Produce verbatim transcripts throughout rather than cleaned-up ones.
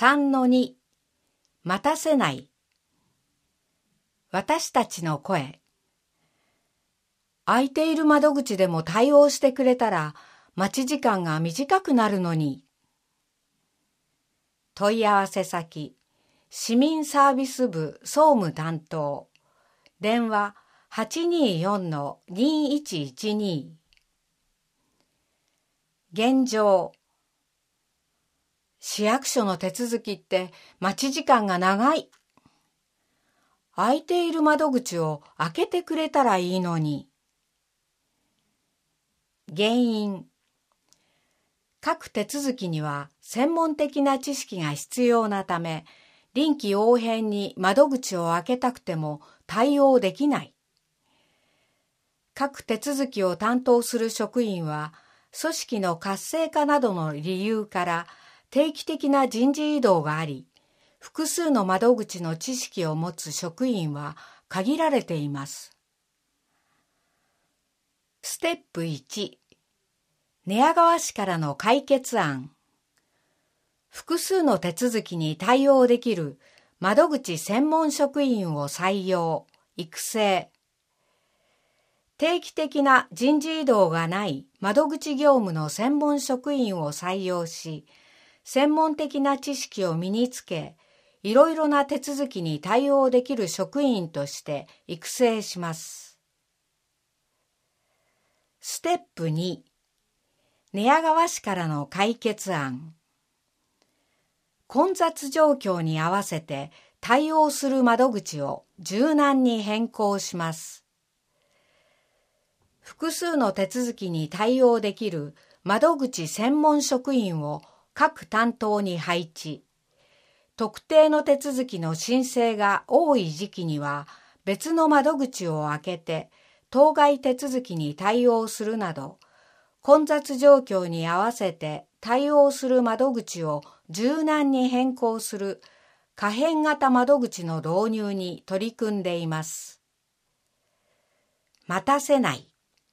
さんのに 待たせない。私たちの声。空いている窓口でも対応してくれたら待ち時間が短くなるのに。問い合わせ先、市民サービス部総務担当。電話 はちにーよんのにいちいちに。現状。市役所の手続きって待ち時間が長い。空いている窓口を開けてくれたらいいのに。原因。各手続きには専門的な知識が必要なため、臨機応変に窓口を開けたくても対応できない。各手続きを担当する職員は、組織の活性化などの理由から定期的な人事異動があり、複数の窓口の知識を持つ職員は限られています。ステップいち、寝屋川市からの解決案。複数の手続きに対応できる窓口専門職員を採用、育成。定期的な人事異動がない窓口業務の専門職員を採用し、専門的な知識を身につけ、いろいろな手続きに対応できる職員として育成します。ステップに、寝屋川市からの解決案。混雑状況に合わせて対応する窓口を柔軟に変更します。複数の手続きに対応できる窓口専門職員を各担当に配置。特定の手続きの申請が多い時期には別の窓口を開けて当該手続きに対応するなど、混雑状況に合わせて対応する窓口を柔軟に変更する可変型窓口の導入に取り組んでいます。待たせない。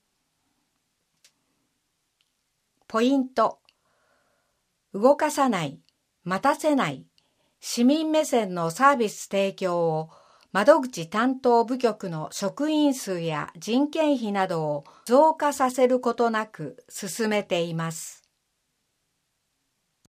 ポイント。動かさない、待たせない、市民目線のサービス提供を窓口担当部局の職員数や人件費などを増加させることなく進めています。